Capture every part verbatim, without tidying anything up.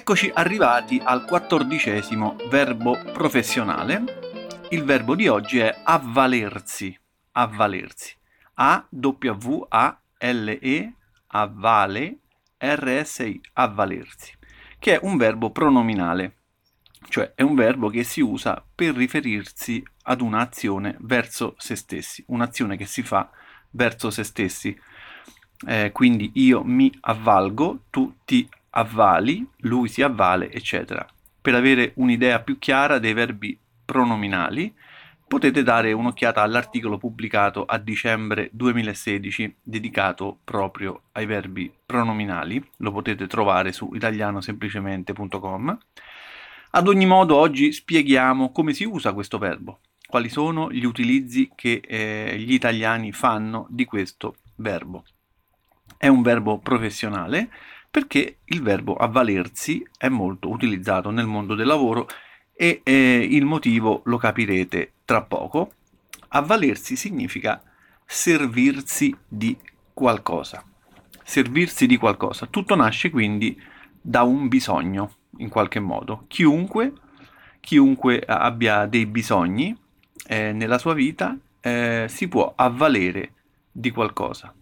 Eccoci arrivati al quattordicesimo verbo professionale. Il verbo di oggi è avvalersi, avvalersi. A W A L E, avvale, R S I, avvalersi, che è un verbo pronominale, cioè è un verbo che si usa per riferirsi ad un'azione verso se stessi, un'azione che si fa verso se stessi. Eh, quindi io mi avvalgo, tu ti avvali, lui si avvale, eccetera. Per avere un'idea più chiara dei verbi pronominali, potete dare un'occhiata all'articolo pubblicato a dicembre duemilasedici dedicato proprio ai verbi pronominali. Lo potete trovare su italianosemplicemente punto com. Ad ogni modo, oggi spieghiamo come si usa questo verbo, quali sono gli utilizzi che eh, gli italiani fanno di questo verbo. È un verbo professionale perché il verbo avvalersi è molto utilizzato nel mondo del lavoro e eh, il motivo lo capirete tra poco. Avvalersi significa servirsi di qualcosa. Servirsi di qualcosa. Tutto nasce quindi da un bisogno, in qualche modo. Chiunque, chiunque abbia dei bisogni eh, nella sua vita eh, si può avvalere di qualcosa.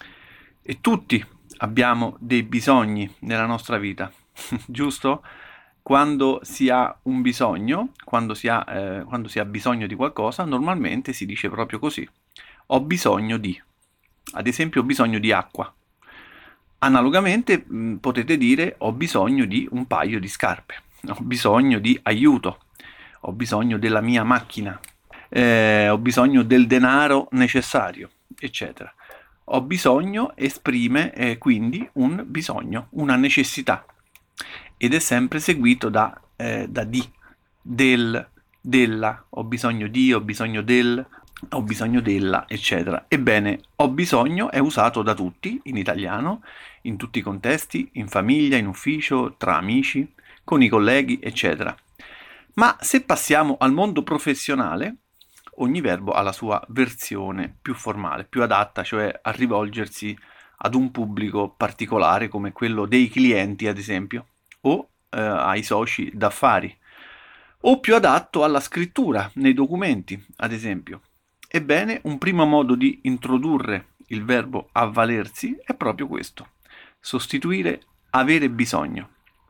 E tutti abbiamo dei bisogni nella nostra vita, giusto? Quando si ha un bisogno, quando si ha, eh, quando si ha bisogno di qualcosa, normalmente si dice proprio così. Ho bisogno di. Ad esempio, ho bisogno di acqua. Analogamente mh, potete dire ho bisogno di un paio di scarpe, ho bisogno di aiuto, ho bisogno della mia macchina, eh, ho bisogno del denaro necessario, eccetera. Ho bisogno esprime eh, quindi un bisogno, una necessità, ed è sempre seguito da, eh, da di, del, della, ho bisogno di, ho bisogno del, ho bisogno della, eccetera. Ebbene, ho bisogno è usato da tutti in italiano, in tutti i contesti, in famiglia, in ufficio, tra amici, con i colleghi, eccetera. Ma se passiamo al mondo professionale, ogni verbo ha la sua versione più formale, più adatta, cioè a rivolgersi ad un pubblico particolare come quello dei clienti, ad esempio, o eh, ai soci d'affari, o più adatto alla scrittura nei documenti, ad esempio. Ebbene, un primo modo di introdurre il verbo avvalersi è proprio questo: sostituire avere bisogno.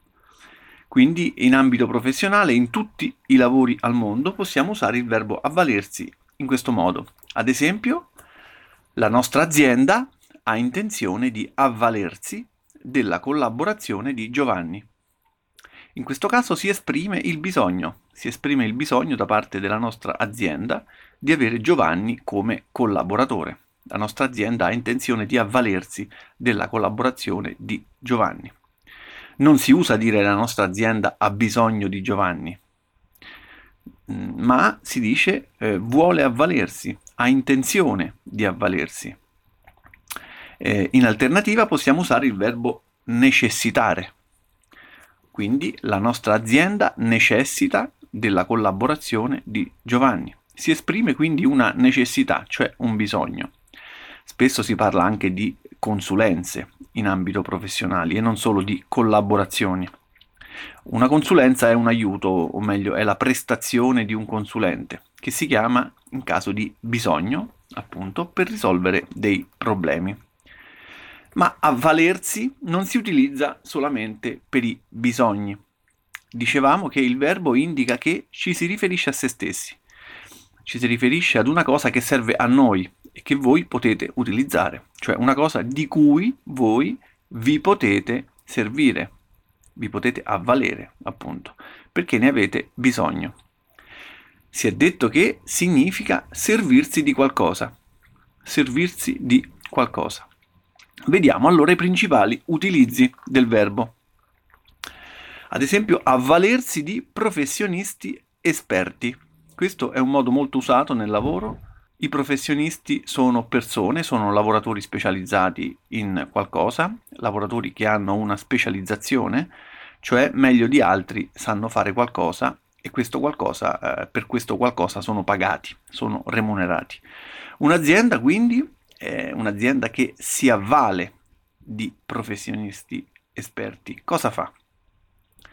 Quindi in ambito professionale, in tutti i lavori al mondo, possiamo usare il verbo avvalersi in questo modo. Ad esempio, la nostra azienda ha intenzione di avvalersi della collaborazione di Giovanni. In questo caso si esprime il bisogno, si esprime il bisogno da parte della nostra azienda di avere Giovanni come collaboratore. La nostra azienda ha intenzione di avvalersi della collaborazione di Giovanni. Non si usa dire la nostra azienda ha bisogno di Giovanni, ma si dice eh, vuole avvalersi, ha intenzione di avvalersi. Eh, in alternativa possiamo usare il verbo necessitare. Quindi la nostra azienda necessita della collaborazione di Giovanni. Si esprime quindi una necessità, cioè un bisogno. Spesso si parla anche di consulenze in ambito professionale e non solo di collaborazioni. Una consulenza è un aiuto, o meglio, è la prestazione di un consulente, che si chiama in caso di bisogno, appunto, per risolvere dei problemi. Ma avvalersi non si utilizza solamente per i bisogni. Dicevamo che il verbo indica che ci si riferisce a se stessi, ci si riferisce ad una cosa che serve a noi e che voi potete utilizzare, cioè una cosa di cui voi vi potete servire, vi potete avvalere, appunto, perché ne avete bisogno. Si è detto che significa servirsi di qualcosa, servirsi di qualcosa. Vediamo allora i principali utilizzi del verbo. Ad esempio, avvalersi di professionisti esperti. Questo è un modo molto usato nel lavoro. I professionisti sono persone, sono lavoratori specializzati in qualcosa, lavoratori che hanno una specializzazione, cioè meglio di altri sanno fare qualcosa e questo qualcosa, eh, per questo qualcosa sono pagati, sono remunerati. Un'azienda quindi è un'azienda che si avvale di professionisti esperti. Cosa fa?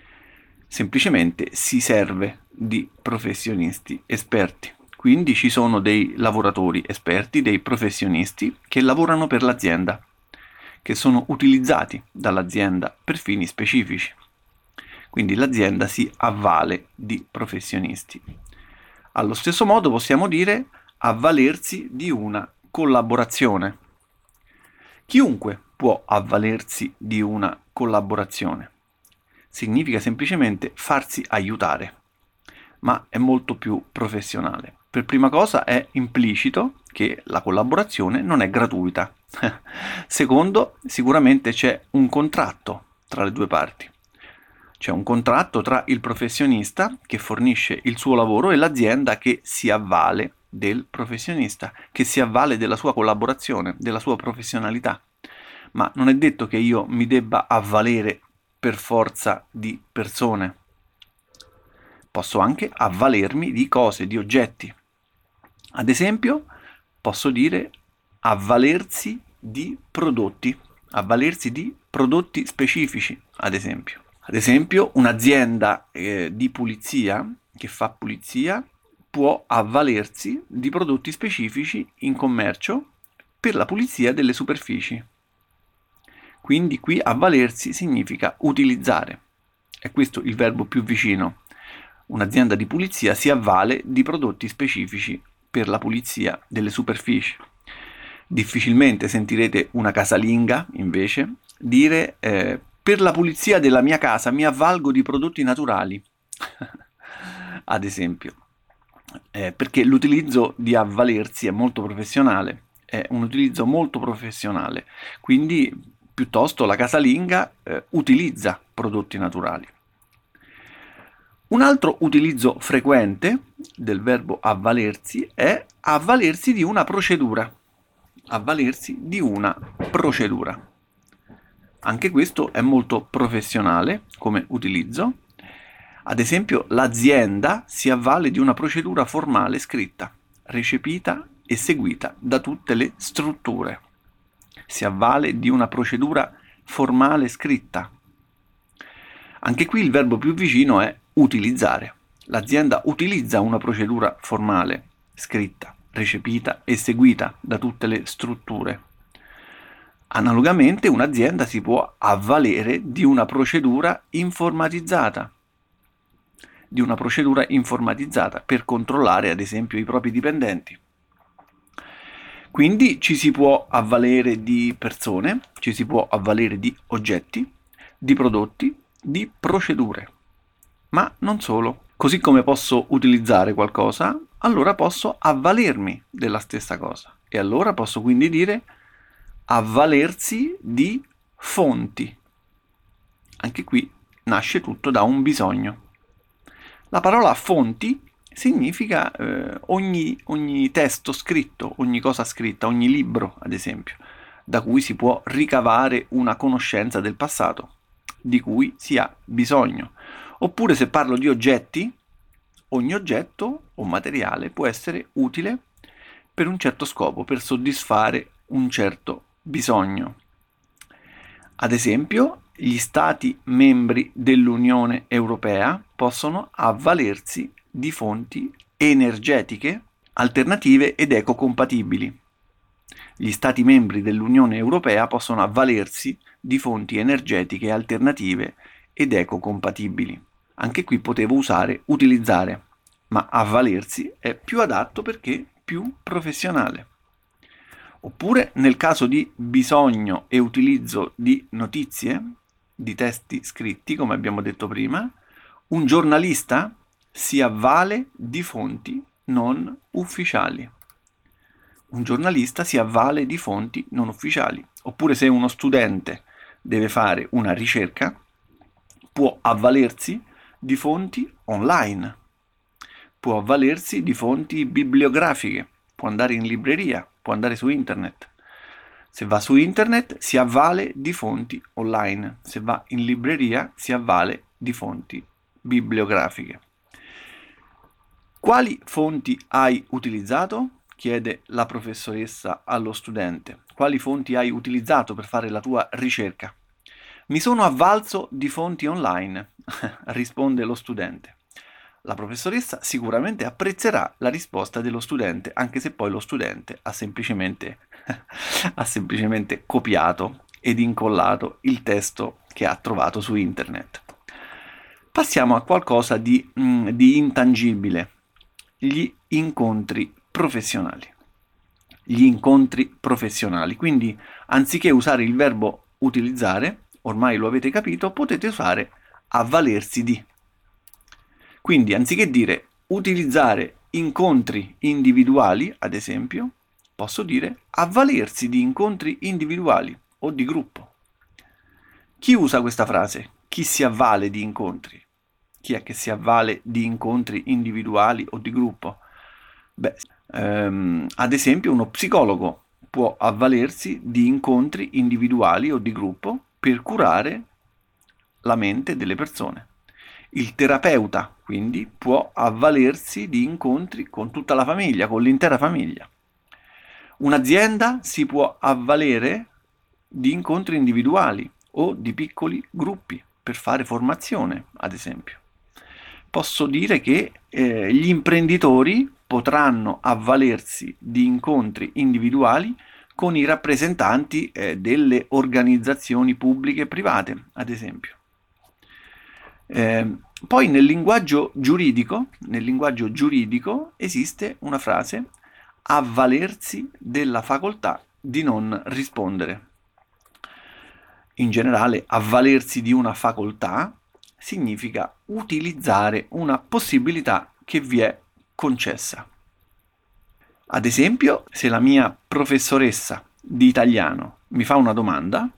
Semplicemente si serve di professionisti esperti. Quindi ci sono dei lavoratori esperti, dei professionisti che lavorano per l'azienda, che sono utilizzati dall'azienda per fini specifici. Quindi l'azienda si avvale di professionisti. Allo stesso modo possiamo dire avvalersi di una collaborazione. Chiunque può avvalersi di una collaborazione. Significa semplicemente farsi aiutare, ma è molto più professionale. Per prima cosa è implicito che la collaborazione non è gratuita. Secondo, sicuramente c'è un contratto tra le due parti. C'è un contratto tra il professionista che fornisce il suo lavoro e l'azienda che si avvale del professionista, che si avvale della sua collaborazione, della sua professionalità. Ma non è detto che io mi debba avvalere per forza di persone. Posso anche avvalermi di cose, di oggetti. Ad esempio, posso dire avvalersi di prodotti, avvalersi di prodotti specifici, ad esempio. Ad esempio, un'azienda eh, di pulizia che fa pulizia può avvalersi di prodotti specifici in commercio per la pulizia delle superfici. Quindi qui avvalersi significa utilizzare. È questo il verbo più vicino. Un'azienda di pulizia si avvale di prodotti specifici per la pulizia delle superfici. Difficilmente sentirete una casalinga, invece, dire eh, per la pulizia della mia casa mi avvalgo di prodotti naturali, ad esempio, eh, perché l'utilizzo di avvalersi è molto professionale, è un utilizzo molto professionale, quindi piuttosto la casalinga eh, utilizza prodotti naturali. Un altro utilizzo frequente del verbo avvalersi è avvalersi di una procedura. Avvalersi di una procedura. Anche questo è molto professionale come utilizzo. Ad esempio, l'azienda si avvale di una procedura formale scritta, recepita e seguita da tutte le strutture. Si avvale di una procedura formale scritta. Anche qui il verbo più vicino è utilizzare. L'azienda utilizza una procedura formale, scritta, recepita e seguita da tutte le strutture. Analogamente un'azienda si può avvalere di una procedura informatizzata, di una procedura informatizzata per controllare ad esempio i propri dipendenti. Quindi ci si può avvalere di persone, ci si può avvalere di oggetti, di prodotti, di procedure. Ma non solo. Così come posso utilizzare qualcosa, allora posso avvalermi della stessa cosa. E allora posso quindi dire avvalersi di fonti. Anche qui nasce tutto da un bisogno. La parola fonti significa eh, ogni, ogni testo scritto, ogni cosa scritta, ogni libro, ad esempio, da cui si può ricavare una conoscenza del passato, di cui si ha bisogno. Oppure se parlo di oggetti, ogni oggetto o materiale può essere utile per un certo scopo, per soddisfare un certo bisogno. Ad esempio, gli Stati membri dell'Unione Europea possono avvalersi di fonti energetiche alternative ed ecocompatibili. Gli Stati membri dell'Unione Europea possono avvalersi di fonti energetiche alternative ed ecocompatibili. Anche qui potevo usare utilizzare, ma avvalersi è più adatto perché più professionale. Oppure nel caso di bisogno e utilizzo di notizie, di testi scritti, come abbiamo detto prima, un giornalista si avvale di fonti non ufficiali. Un giornalista si avvale di fonti non ufficiali. Oppure se uno studente deve fare una ricerca, può avvalersi di fonti online, può avvalersi di fonti bibliografiche, può andare in libreria, può andare su internet. Se va su internet si avvale di fonti online, se va in libreria si avvale di fonti bibliografiche. Quali fonti hai utilizzato? Chiede la professoressa allo studente. Quali fonti hai utilizzato per fare la tua ricerca? Mi sono avvalso di fonti online, risponde lo studente. La professoressa sicuramente apprezzerà la risposta dello studente, anche se poi lo studente ha semplicemente, ha semplicemente copiato ed incollato il testo che ha trovato su internet. Passiamo a qualcosa di, mm, di intangibile, gli incontri professionali. Gli incontri professionali. Quindi, anziché usare il verbo utilizzare, ormai lo avete capito, potete usare avvalersi di. Quindi, anziché dire utilizzare incontri individuali, ad esempio, posso dire avvalersi di incontri individuali o di gruppo. Chi usa questa frase? Chi si avvale di incontri? Chi è che si avvale di incontri individuali o di gruppo? Beh, ehm, ad esempio uno psicologo può avvalersi di incontri individuali o di gruppo per curare la mente delle persone. Il terapeuta, quindi, può avvalersi di incontri con tutta la famiglia, con l'intera famiglia. Un'azienda si può avvalere di incontri individuali o di piccoli gruppi per fare formazione, ad esempio. Posso dire che eh, gli imprenditori potranno avvalersi di incontri individuali con i rappresentanti eh, delle organizzazioni pubbliche e private, ad esempio. Eh, poi nel linguaggio giuridico, nel linguaggio giuridico esiste una frase avvalersi della facoltà di non rispondere. In generale, avvalersi di una facoltà significa utilizzare una possibilità che vi è concessa. Ad esempio, se la mia professoressa di italiano mi fa una domanda,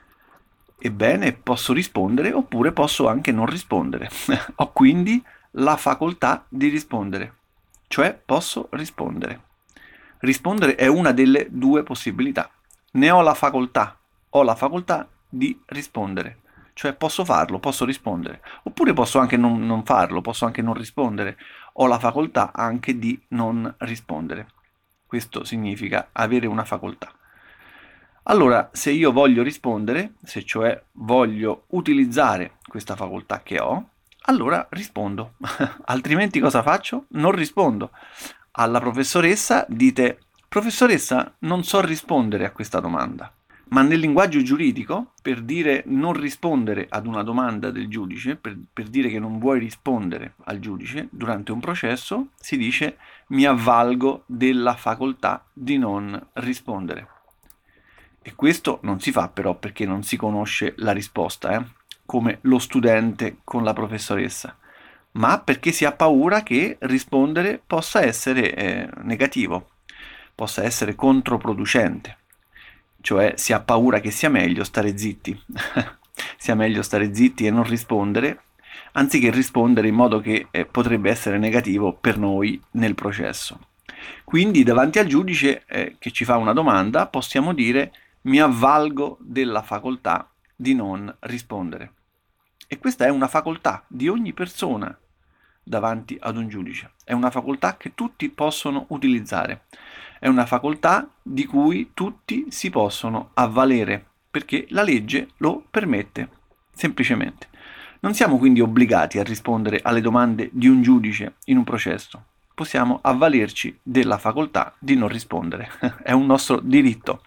ebbene posso rispondere oppure posso anche non rispondere. Ho quindi la facoltà di rispondere, cioè posso rispondere. Rispondere è una delle due possibilità. Ne ho la facoltà, ho la facoltà di rispondere, cioè posso farlo, posso rispondere, oppure posso anche non, non farlo, posso anche non rispondere, ho la facoltà anche di non rispondere. Questo significa avere una facoltà. Allora, se io voglio rispondere, se cioè voglio utilizzare questa facoltà che ho, allora rispondo. Altrimenti cosa faccio? Non rispondo. Alla professoressa dite: professoressa, non so rispondere a questa domanda. Ma nel linguaggio giuridico, per dire non rispondere ad una domanda del giudice, per, per dire che non vuoi rispondere al giudice durante un processo, si dice mi avvalgo della facoltà di non rispondere. E questo non si fa però perché non si conosce la risposta, eh? Come lo studente con la professoressa, ma perché si ha paura che rispondere possa essere eh, negativo, possa essere controproducente. Cioè si ha paura che sia meglio stare zitti, sia meglio stare zitti e non rispondere, anziché rispondere in modo che eh, potrebbe essere negativo per noi nel processo. Quindi davanti al giudice eh, che ci fa una domanda possiamo dire mi avvalgo della facoltà di non rispondere. E questa è una facoltà di ogni persona davanti ad un giudice. È una facoltà che tutti possono utilizzare. È una facoltà di cui tutti si possono avvalere, perché la legge lo permette, semplicemente. Non siamo quindi obbligati a rispondere alle domande di un giudice in un processo. Possiamo avvalerci della facoltà di non rispondere. È un nostro diritto.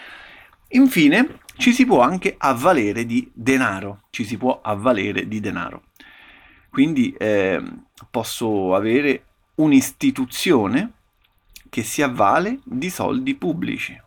Infine, ci si può anche avvalere di denaro. Ci si può avvalere di denaro. Quindi eh, posso avere un'istituzione che si avvale di soldi pubblici,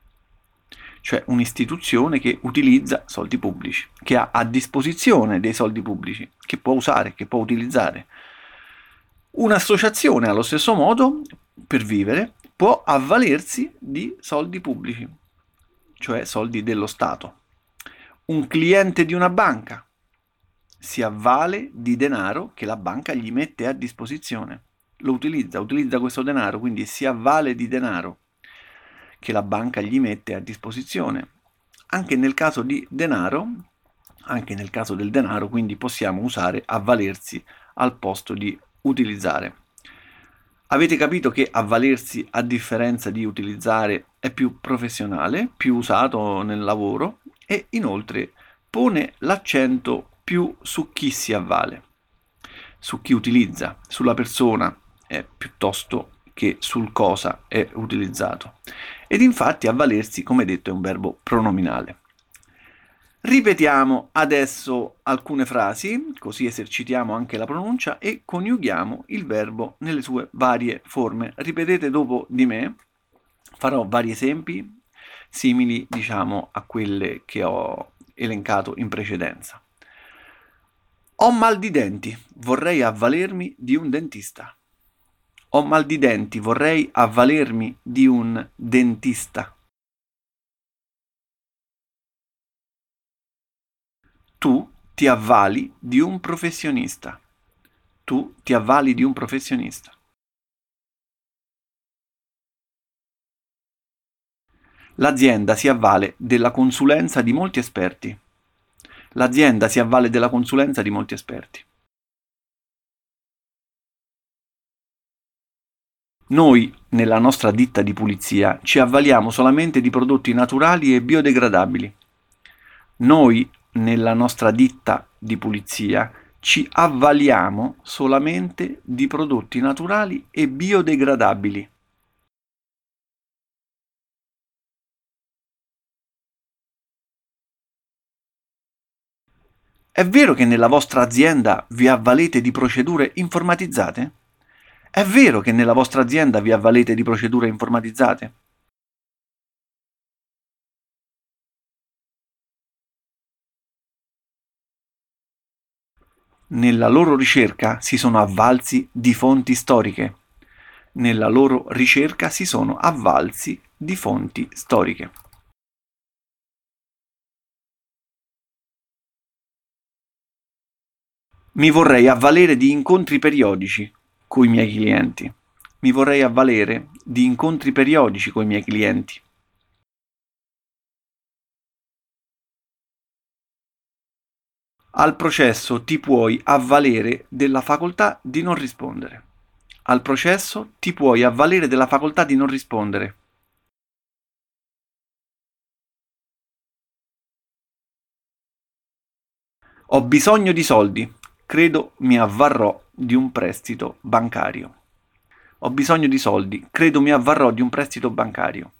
cioè un'istituzione che utilizza soldi pubblici, che ha a disposizione dei soldi pubblici, che può usare, che può utilizzare. Un'associazione, allo stesso modo, per vivere, può avvalersi di soldi pubblici, cioè soldi dello Stato. Un cliente di una banca si avvale di denaro che la banca gli mette a disposizione. Lo utilizza, utilizza questo denaro, quindi si avvale di denaro che la banca gli mette a disposizione. Anche nel caso di denaro, anche nel caso del denaro, quindi possiamo usare avvalersi al posto di utilizzare. Avete capito che avvalersi, a differenza di utilizzare, è più professionale, più usato nel lavoro e inoltre pone l'accento più su chi si avvale, su chi utilizza, sulla persona, eh, piuttosto che sul cosa è utilizzato. Ed infatti avvalersi, come detto, è un verbo pronominale. Ripetiamo adesso alcune frasi, così esercitiamo anche la pronuncia e coniughiamo il verbo nelle sue varie forme. Ripetete dopo di me, farò vari esempi simili, diciamo, a quelle che ho elencato in precedenza. Ho mal di denti, vorrei avvalermi di un dentista. Ho mal di denti, vorrei avvalermi di un dentista. Tu ti avvali di un professionista. Tu ti avvali di un professionista. L'azienda si avvale della consulenza di molti esperti. L'azienda si avvale della consulenza di molti esperti. Noi, nella nostra ditta di pulizia, ci avvaliamo solamente di prodotti naturali e biodegradabili. Noi, nella nostra ditta di pulizia, ci avvaliamo solamente di prodotti naturali e biodegradabili. È vero che nella vostra azienda vi avvalete di procedure informatizzate? È vero che nella vostra azienda vi avvalete di procedure informatizzate? Nella loro ricerca si sono avvalsi di fonti storiche. Nella loro ricerca si sono avvalsi di fonti storiche. Mi vorrei avvalere di incontri periodici coi miei clienti. Mi vorrei avvalere di incontri periodici coi miei clienti. Al processo ti puoi avvalere della facoltà di non rispondere. Al processo ti puoi avvalere della facoltà di non rispondere. Ho bisogno di soldi. Credo mi avvarrò di un prestito bancario. Ho bisogno di soldi. Credo mi avvarrò di un prestito bancario.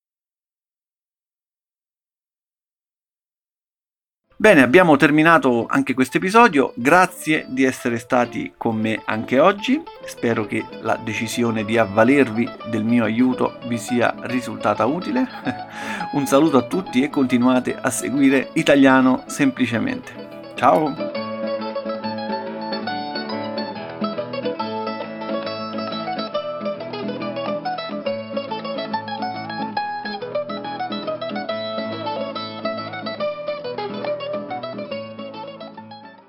Bene, abbiamo terminato anche questo episodio. Grazie di essere stati con me anche oggi. Spero che la decisione di avvalervi del mio aiuto vi sia risultata utile. Un saluto a tutti e continuate a seguire Italiano Semplicemente. Ciao!